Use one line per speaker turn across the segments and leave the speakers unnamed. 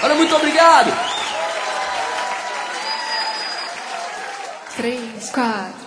Olha, muito obrigado.
3, 4.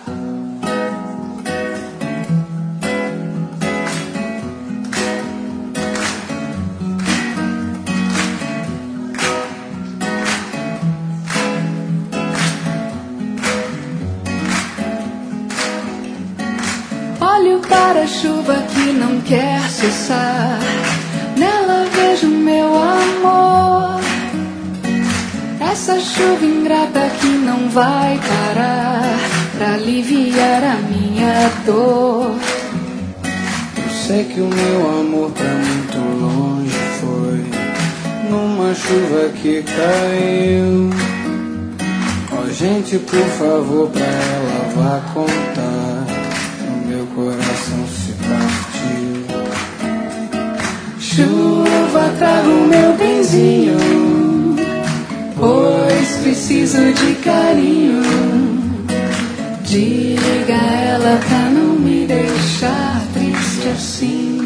Olho para a chuva que não quer cessar, nela vejo meu amor. Essa chuva ingrata que não vai parar pra aliviar a minha dor.
Eu sei que o meu amor pra muito longe foi numa chuva que caiu. Ó, gente, por favor, pra ela vá contar, o meu coração se partiu.
Chuva, traga o meu benzinho, pois preciso de carinho. Diga a ela pra não me deixar triste assim.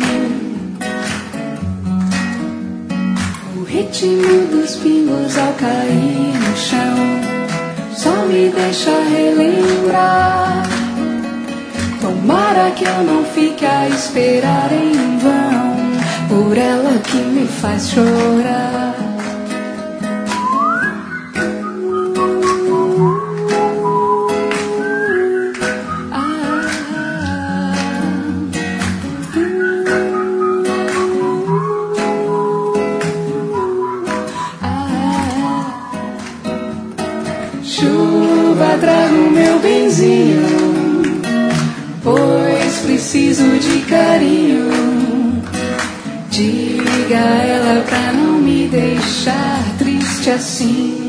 O ritmo dos pingos ao cair no chão só me deixa relembrar. Tomara que eu não fique a esperar em vão por ela que me faz chorar. Chuva, traga o meu benzinho, pois preciso de carinho. Diga a ela pra não me deixar triste assim.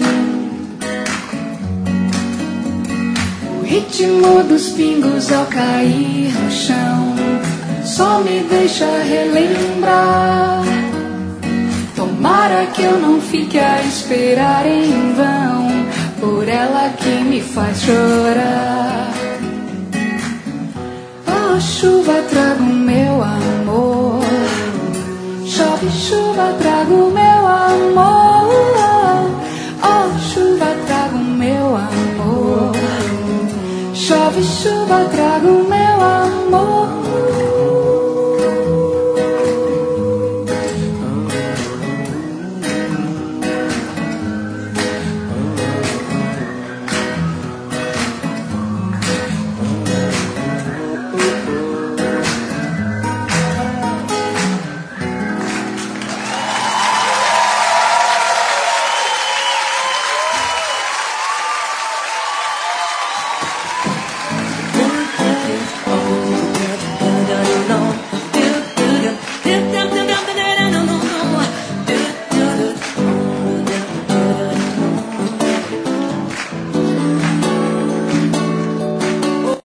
O ritmo dos pingos ao cair no chão só me deixa relembrar. Tomara que eu não fique a esperar em vão por ela que me faz chorar. Oh, chuva, traga o meu amor. Chove, chuva, traga o meu amor. Oh, chuva, traga o meu amor. Chove, chuva, traga o meu amor.